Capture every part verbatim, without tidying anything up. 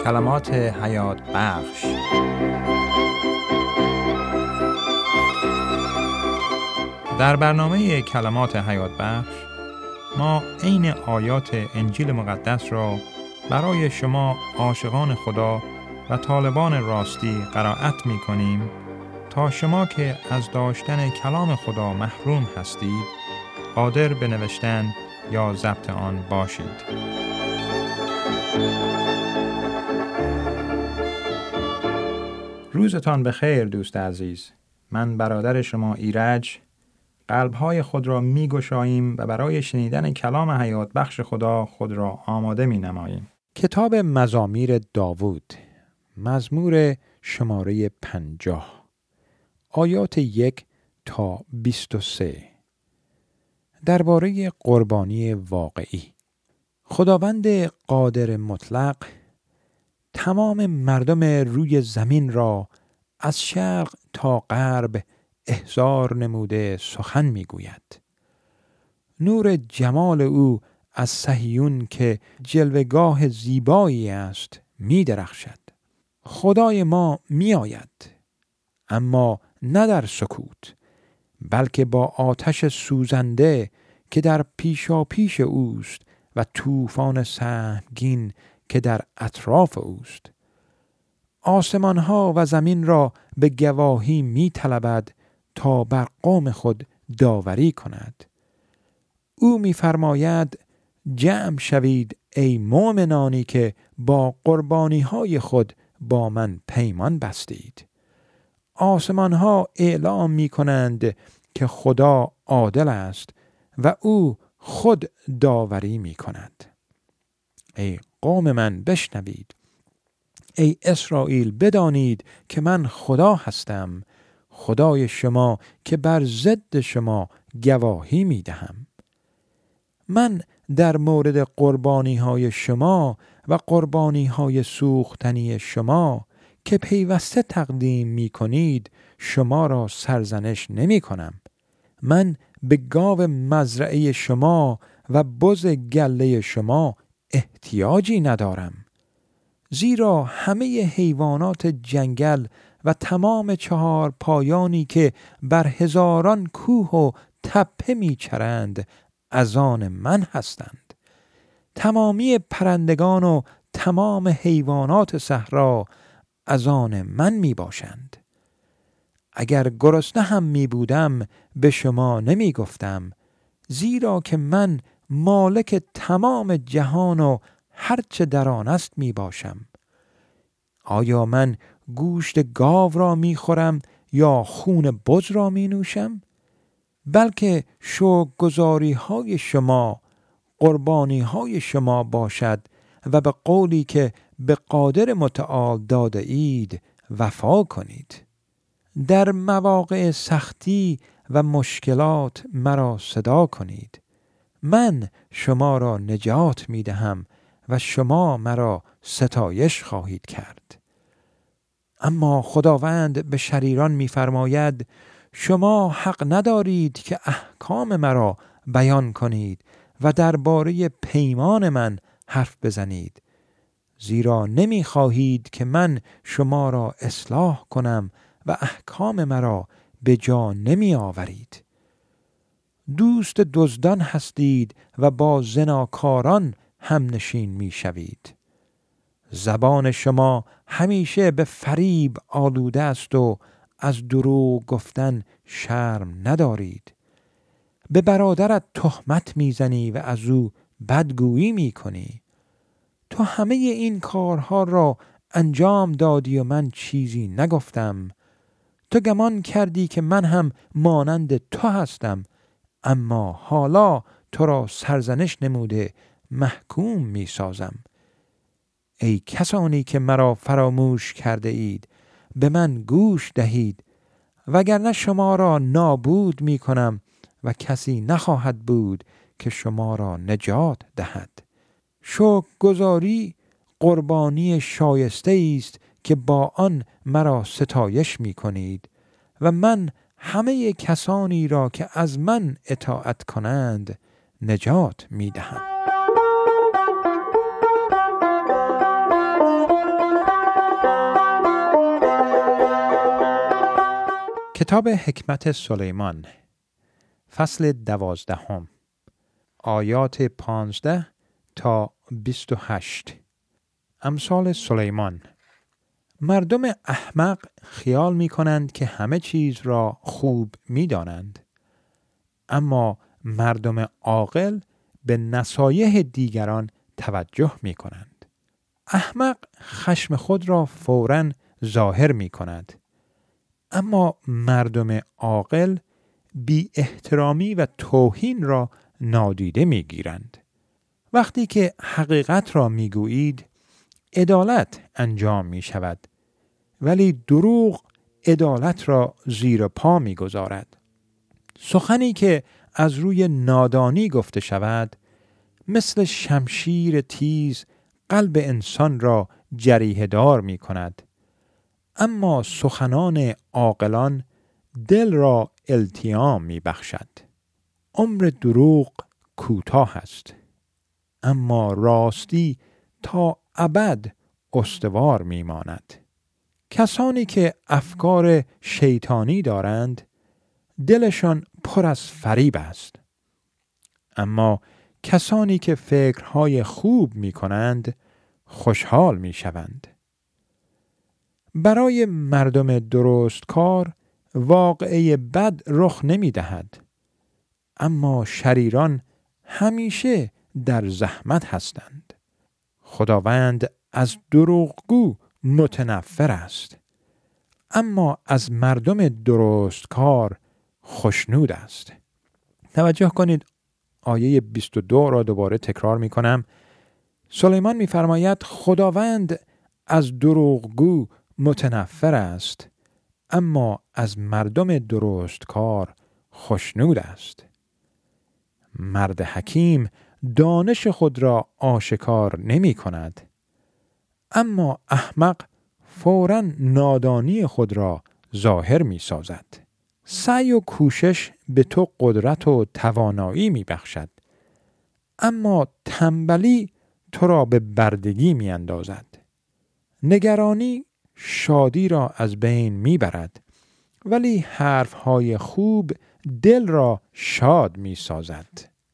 کلمات حیات بخش. در برنامه کلمات حیات بخش ما عین آیات انجیل مقدس را برای شما عاشقان خدا و طالبان راستی قرائت می کنیم تا شما که از داشتن کلام خدا محروم هستید قادر به نوشتن یا ضبط آن باشید. روزتان بخیر دوست عزیز. من برادر شما ایرج قلب‌های خود را می‌گشاییم و برای شنیدن کلام حیات بخش خدا خود را آماده می‌نماییم. کتاب مزامیر داوود، مزمور شماره پنجاه، آیات یک تا بیست و سه. درباره قربانی واقعی. خداوند قادر مطلق تمام مردم روی زمین را از شرق تا غرب احضار نموده سخن میگوید. نور جمال او از صهیون که جلوه‌گاه زیبایی است می درخشد. خدای ما می آید، اما نه در سکوت، بلکه با آتش سوزنده که در پیشا پیش اوست و طوفان سهمگین که در اطراف اوست. آسمان ها و زمین را به گواهی می طلبد تا بر قوم خود داوری کند. او می فرماید جمع شوید ای مؤمنانی که با قربانی های خود با من پیمان بستید. آسمان ها اعلام می کنند که خدا عادل است و او خود داوری می کند. ای قوم من بشنوید، ای اسرائیل بدانید که من خدا هستم، خدای شما که بر ضد شما گواهی می دهم. من در مورد قربانی های شما و قربانی های سوختنی شما که پیوسته تقدیم می کنید شما را سرزنش نمی کنم. من به گاو مزرعه شما و بز گله شما احتیاجی ندارم، زیرا همه حیوانات جنگل و تمام چهار پایانی که بر هزاران کوه و تپه میچرند از آن من هستند. تمامی پرندگان و تمام حیوانات صحرا از آن من می باشند. اگر گرسنه هم می بودم به شما نمی گفتم، زیرا که من مالک تمام جهان و هرچه در آن است می باشم. آیا من گوشت گاو را می خورم یا خون بز را می نوشم؟ بلکه شکرگزاری های شما قربانی های شما باشد و به قولی که به قادر متعال داده اید وفا کنید. در مواقع سختی و مشکلات مرا صدا کنید. من شما را نجات می دهم و شما مرا ستایش خواهید کرد. اما خداوند به شریران می فرماید شما حق ندارید که احکام مرا بیان کنید و درباره پیمان من حرف بزنید، زیرا نمی خواهید که من شما را اصلاح کنم و احکام مرا به جا نمی آورید. دوست دزدان هستید و با زناکاران همنشین می شوید. زبان شما همیشه به فریب آلوده است و از دروغ گفتن شرم ندارید. به برادرت تهمت می زنی و از او بدگویی می کنی. تو همه این کارها را انجام دادی و من چیزی نگفتم. تو گمان کردی که من هم مانند تو هستم، اما حالا تو را سرزنش نموده محکوم می سازم. ای کسانی که مرا فراموش کرده اید به من گوش دهید، وگرنه شما را نابود می کنم و کسی نخواهد بود که شما را نجات دهد. شکرگزاری قربانی شایسته است که با آن مرا ستایش می کنید و من همه کسانی را که از من اطاعت کنند نجات می دهم. کتاب حکمت سلیمان فصل دوازدهم آیات پانزده تا بیست و هشت. امثال سلیمان. مردم احمق خیال می کنند که همه چیز را خوب می دانند، اما مردم عاقل به نصایح دیگران توجه می کنند. احمق خشم خود را فوراً ظاهر می کند، اما مردم عاقل بی احترامی و توهین را نادیده می گیرند. وقتی که حقیقت را می گویید، عدالت انجام می شود، ولی دروغ عدالت را زیر پا می گذارد. سخنی که از روی نادانی گفته شود، مثل شمشیر تیز قلب انسان را جریحه دار می کند، اما سخنان عاقلان دل را التیام می بخشد. عمر دروغ کوتاه است، اما راستی تا ابد استوار می ماند. کسانی که افکار شیطانی دارند، دلشان پر از فریب است، اما کسانی که فکرهای خوب می کنند خوشحال می شوند. برای مردم درست کار واقعه بد رخ نمی دهد، اما شریران همیشه در زحمت هستند. خداوند از دروغگو متنفر است، اما از مردم درست کار خوشنود است. توجه کنید، آیه بیست و دو را دوباره تکرار می کنم. سلیمان می فرماید خداوند از دروغگو متنفر است، اما از مردم درست کار خوشنود است. مرد حکیم دانش خود را آشکار نمی کند، اما احمق فوراً نادانی خود را ظاهر می سازد. سعی و کوشش به تو قدرت و توانایی می بخشد، اما تنبلی تو را به بردگی می اندازد. نگرانی شادی را از بین می برد، ولی حرفهای خوب دل را شاد می سازد.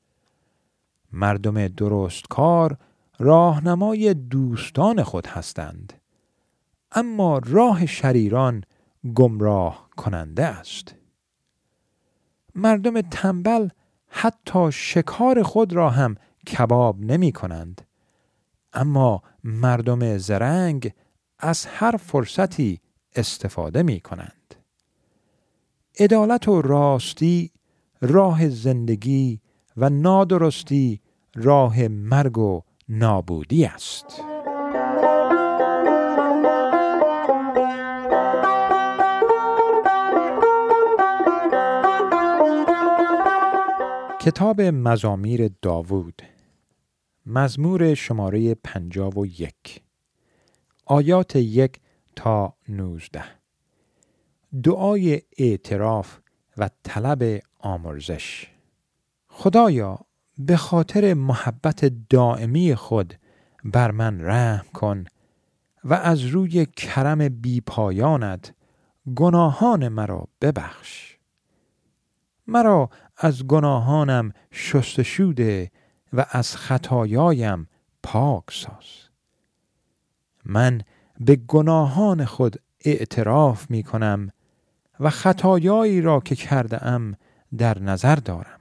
مردم درست کار راهنمای دوستان خود هستند، اما راه شریران گمراه کننده است. مردم تنبل حتی شکار خود را هم کباب نمی کنند، اما مردم زرنگ از هر فرصتی استفاده می کنند. عدالت و راستی راه زندگی و نادرستی راه مرگ و نابودی است. کتاب مزامیر داوود مزمور شماره پنجاه و یک آیات یک تا نوزده. دعای اعتراف و طلب آمرزش. خدایا، به خاطر محبت دائمی خود بر من رحم کن و از روی کرم بی پایانت گناهان مرا ببخش. مرا از گناهانم شستشو ده و از خطایایم پاک ساز. من به گناهان خود اعتراف می کنم و خطایایی را که کرده ام در نظر دارم.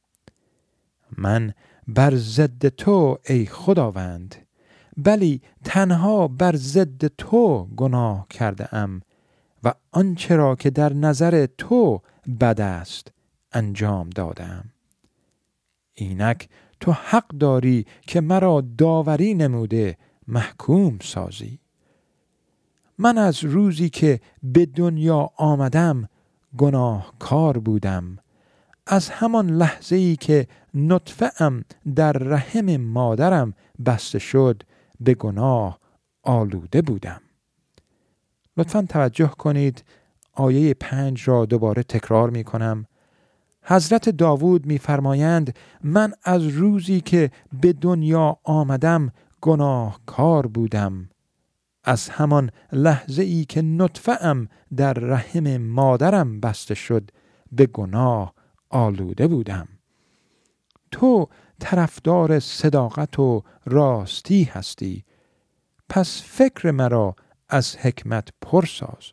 من بر ضد تو ای خداوند، بلی تنها بر ضد تو گناه کرده ام و آنچه را که در نظر تو بد است انجام دادم. اینک تو حق داری که مرا داوری نموده محکوم سازی. من از روزی که به دنیا آمدم گناهکار بودم، از همان لحظه‌ای که نطفه ام در رحم مادرم بسته شد به گناه آلوده بودم. لطفاً توجه کنید، آیه پنج را دوباره تکرار می کنم. حضرت داوود می فرمایند من از روزی که به دنیا آمدم گناهکار بودم، از همان لحظه ای که نطفه ام در رحم مادرم بسته شد به گناه آلوده بودم. تو طرفدار صداقت و راستی هستی، پس فکر مرا از حکمت پرساز.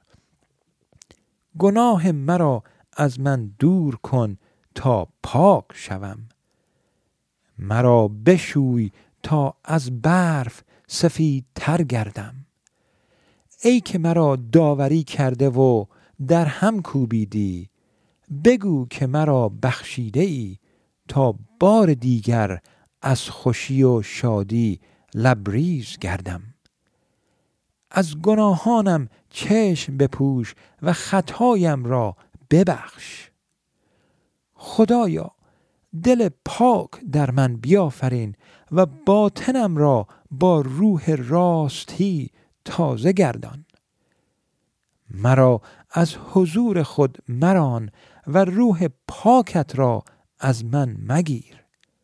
گناه مرا از من دور کن تا پاک شوم. مرا بشوی تا از برف سفید تر گردم. ای که مرا داوری کرده و در هم کوبیدی، بگو که مرا بخشیده ای تا بار دیگر از خوشی و شادی لبریز گردم. از گناهانم چشم بپوش و خطایم را ببخش. خدایا دل پاک در من بیافرین و باطنم را با روح راستی تازه گردان. مرا از حضور خود مران و روح پاکت را از من مگیر.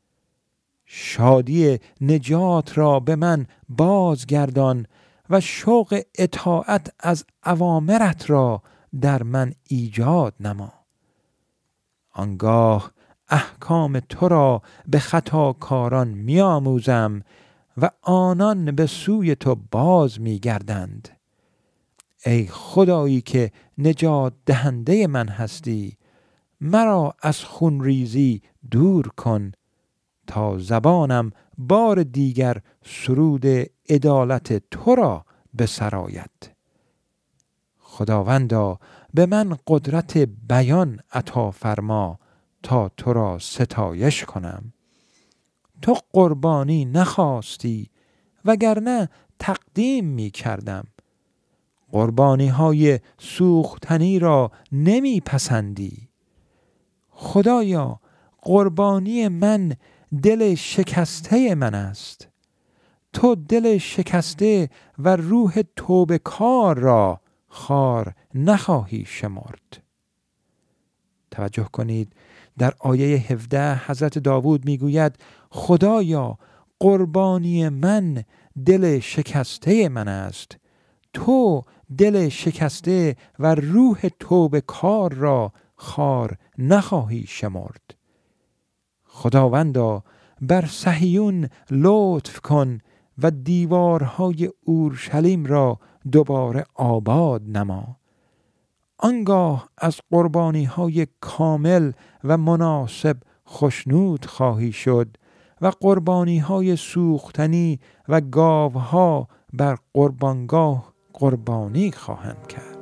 شادی نجات را به من بازگردان و شوق اطاعت از اوامرت را در من ایجاد نما. آنگاه احکام تو را به خطاکاران می آموزم و آنان به سوی تو باز می گردند. ای خدایی که نجات دهنده من هستی، مرا از خونریزی دور کن تا زبانم بار دیگر سرود عدالت تو را بسراید. خداوندا به من قدرت بیان عطا فرما تا تو را ستایش کنم. تو قربانی نخواستی وگرنه تقدیم می کردم. قربانی های سوختنی را نمی پسندی. خدایا قربانی من دل شکسته من است. تو دل شکسته و روح توبه کار را خار نخواهی شمرد. توجه کنید در آیه هفده حضرت داوود میگوید خدایا قربانی من دل شکسته من است. تو دل شکسته و روح توبه کار را خار نخواهی شمرد. خداوندا بر صهیون لطف کن و دیوارهای اورشلیم را دوباره آباد نما. آنگاه از قربانی‌های کامل و مناسب خشنود خواهی شد و قربانی‌های سوختنی و گاوها بر قربانگاه قربانی خواهند کرد.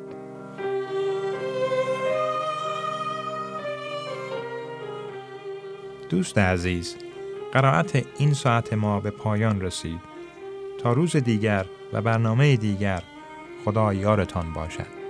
دوست عزیز، قرائت این ساعت ما به پایان رسید. تا روز دیگر و برنامه دیگر، خدا یارتان باشد.